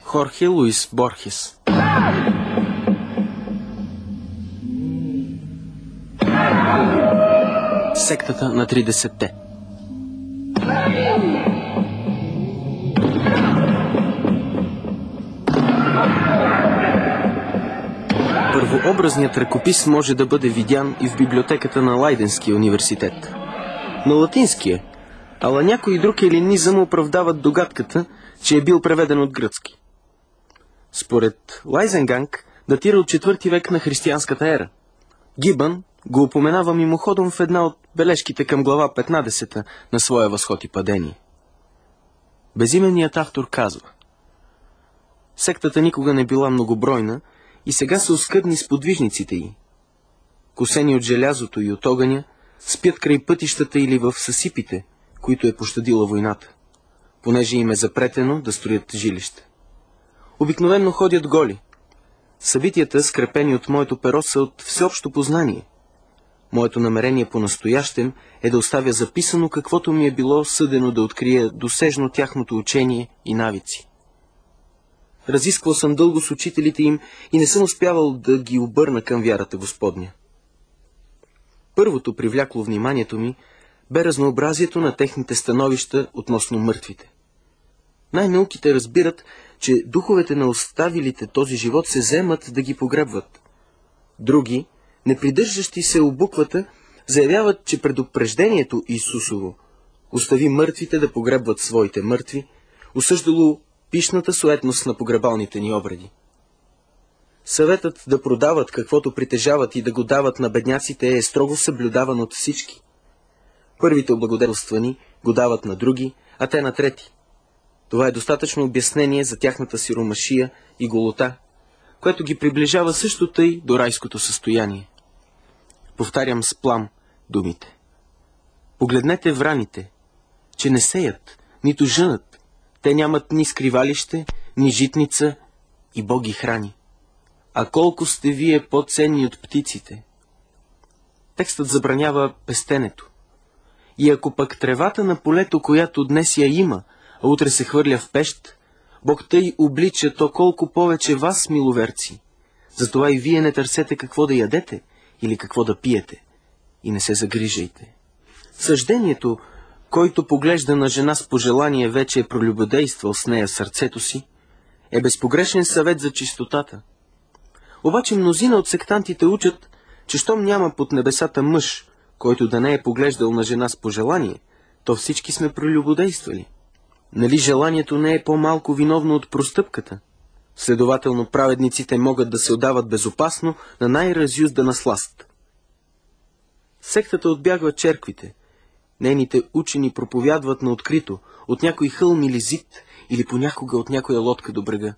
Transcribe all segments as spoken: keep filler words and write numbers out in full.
Хорхе Луис Борхес. Сектата на тридесетте. Първообразният ръкопис може да бъде видян и в библиотеката на Лайденския университет. На латинския, ала някой друг елинизъм оправдават догадката, че е бил преведен от гръцки. Според Лайзенганг датира от четвърти век на християнската ера. Гибън го упоменава мимоходом в една от бележките към глава петнадесета на своя Възход и падение. Безименният автор казва: сектата никога не била многобройна и сега са оскъдни сподвижниците й. Косени от желязото и от огъня, спят край пътищата или в съсипите, които е пощадила войната, понеже им е запретено да строят жилища. Обикновенно ходят голи. Събитията, скрепени от моето перо, са от всеобщо познание. Моето намерение по-настоящем е да оставя записано каквото ми е било съдено да открия досежно тяхното учение и навици. Разисквал съм дълго с учителите им и не съм успявал да ги обърна към вярата Господня. Първото привлякло вниманието ми бе разнообразието на техните становища относно мъртвите. Най-науките разбират, че духовете на оставилите този живот се вземат да ги погребват. Други, непридържащи се обуквата, заявяват, че предупреждението Исусово остави мъртвите да погребват своите мъртви, осъждало пишната суетност на погребалните ни обреди. Съветът да продават каквото притежават и да го дават на бедняците е строго съблюдаван от всички. Първите облагодетелствани го дават на други, а те на трети. Това е достатъчно обяснение за тяхната сиромашия и голота, което ги приближава също тъй до райското състояние. Повтарям с плам думите. Погледнете враните, че не сеят, нито жънат. Те нямат ни скривалище, ни житница и Бог ги храни. А колко сте вие по-ценни от птиците? Текстът забранява пестенето. И ако пък тревата на полето, която днес я има, а утре се хвърля в пещ, Бог тъй облича, то колко повече вас, миловерци. Затова и вие не търсете какво да ядете или какво да пиете, и не се загрижайте. Съждението, който поглежда на жена с пожелание, вече е пролюбодействал с нея сърцето си, е безпогрешен съвет за чистотата. Обаче мнозина от сектантите учат, че щом няма под небесата мъж, който да не е поглеждал на жена с пожелание, то всички сме пролюбодействали. Нали желанието не е по-малко виновно от простъпката? Следователно праведниците могат да се отдават безопасно на най-разюздана сласт. Сектата отбягва черквите. Нейните учени проповядват на открито, от някой хълм или зид, или понякога от някоя лодка до брега.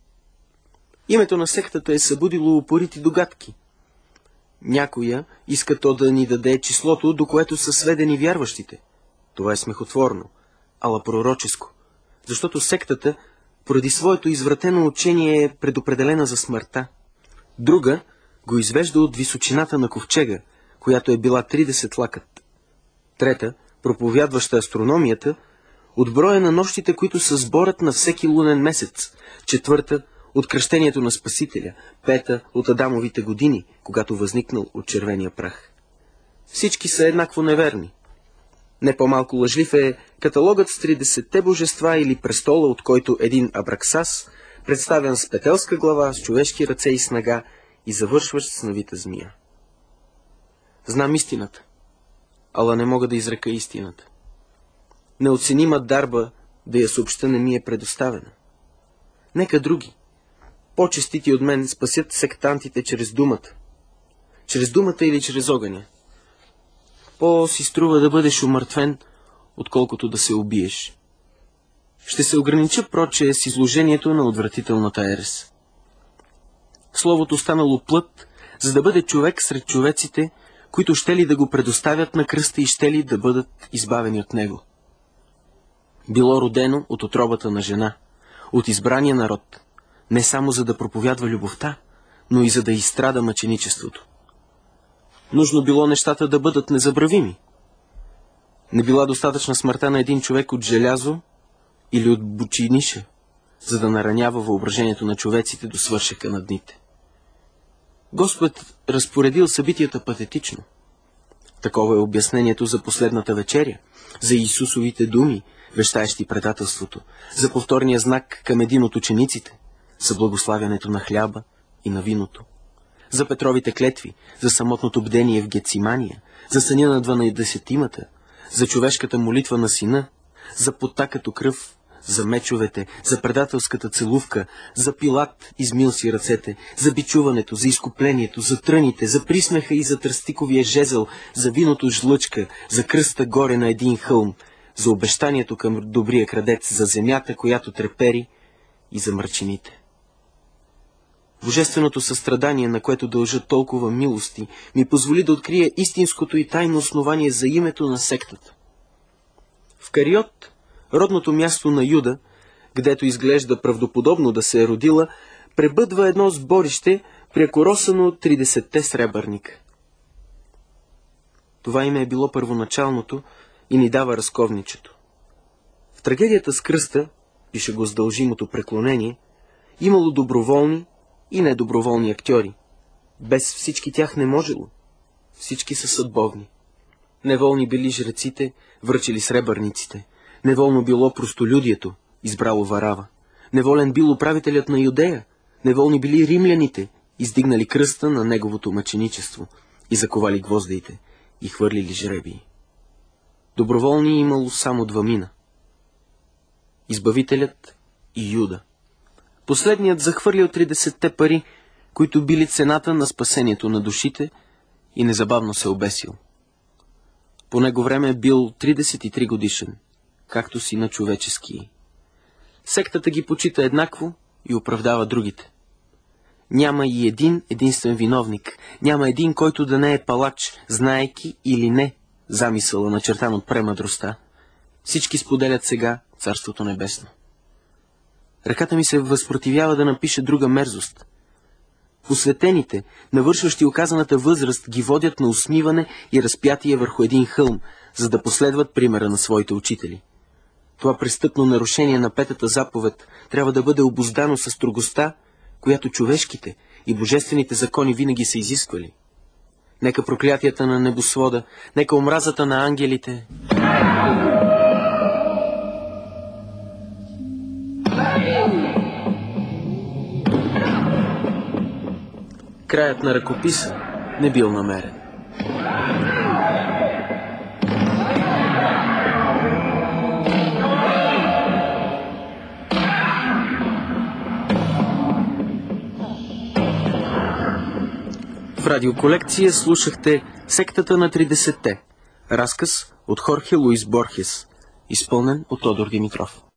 Името на сектата е събудило упорити догадки. Някоя иска то да ни даде числото, до което са сведени вярващите. Това е смехотворно, ала пророческо, защото сектата, поради своето извратено учение, е предопределена за смъртта. Друга го извежда от височината на ковчега, която е била тридесет лакът. Трета, проповядваща астрономията, от броя на нощите, които са сборът на всеки лунен месец. Четвърта, от кръщението на Спасителя. Пета, от Адамовите години, когато възникнал от червения прах. Всички са еднакво неверни. Не по-малко лъжлив е каталогът с тридесетте божества или престола, от който един Абраксас, представен с петелска глава, с човешки ръце и снага и завършващ с навита змия. Знам истината, ала не мога да изрека истината. Неоценима дарба да я съобща не ми е предоставена. Нека други, по-честити от мен, спасят сектантите чрез думата. Чрез думата или чрез огъня. По-си струва да бъдеш умъртвен, отколкото да се убиеш. Ще се огранича, проче, с изложението на отвратителната ерес. Словото станало плът, за да бъде човек сред човеците, които щели да го предоставят на кръста и щели да бъдат избавени от него. Било родено от утробата на жена, от избрания народ, не само за да проповядва любовта, но и за да изстрада мъченичеството. Нужно било нещата да бъдат незабравими. Не била достатъчна смъртта на един човек от желязо или от бучиниша. за да наранява въображението на човеците до свършека на дните. Господ разпоредил събитията патетично. Такова е обяснението за последната вечеря, за Исусовите думи, вещаещи предателството, за повторния знак към един от учениците, за благославянето на хляба и на виното, за Петровите клетви, за самотното бдение в Гецимания, за съня на дванайсетимата, за човешката молитва на сина, за пота като кръв, за мечовете, за предателската целувка, за Пилат измил си ръцете, за бичуването, за изкуплението, за тръните, за присмеха и за тръстиковия жезъл, за виното жлъчка, за кръста горе на един хълм, за обещанието към добрия крадец, за земята, която трепери, и за мърчините. Божественото състрадание, на което дължа толкова милости, ми позволи да открия истинското и тайно основание за името на сектата. В Кариот, родното място на Юда, гдето изглежда правдоподобно да се е родила, пребъдва едно сборище, прекоросано от тридесетте сребърника. Това име е било първоначалното и ни дава разковничето. В трагедията с кръста, пише го с дължимото преклонение, имало доброволни и недоброволни актьори. Без всички тях не можело. Всички са съдбовни. Неволни били жреците, връчили сребърниците. Неволно било простолюдието, избрало Варава. Неволен бил управителят на Юдея. Неволни били римляните, издигнали кръста на неговото мъченичество и заковали гвоздеите и хвърлили жребии. Доброволни имало само двамина. Избавителят и Юда. Последният захвърлил тридесетте пари, които били цената на спасението на душите, и незабавно се обесил. По него време е бил тридесет и три годишен, както сина човечески. Сектата ги почита еднакво и оправдава другите. Няма и един единствен виновник, няма един, който да не е палач, знаейки или не замисъла, начертан от премъдростта. Всички споделят сега Царството небесно. Ръката ми се възпротивява да напише друга мерзост. Посветените, навършващи оказаната възраст, ги водят на усмиване и разпятие върху един хълм, за да последват примера на своите учители. Това престъпно нарушение на петата заповед трябва да бъде обуздано със строгостта, която човешките и божествените закони винаги са изисквали. Нека проклятията на небосвода, нека омразата на ангелите... Краят на ръкописа не бил намерен. В радиоколекция слушахте Сектата на тридесетте. Разказ от Хорхе Луис Борхес, изпълнен от Тодор Димитров.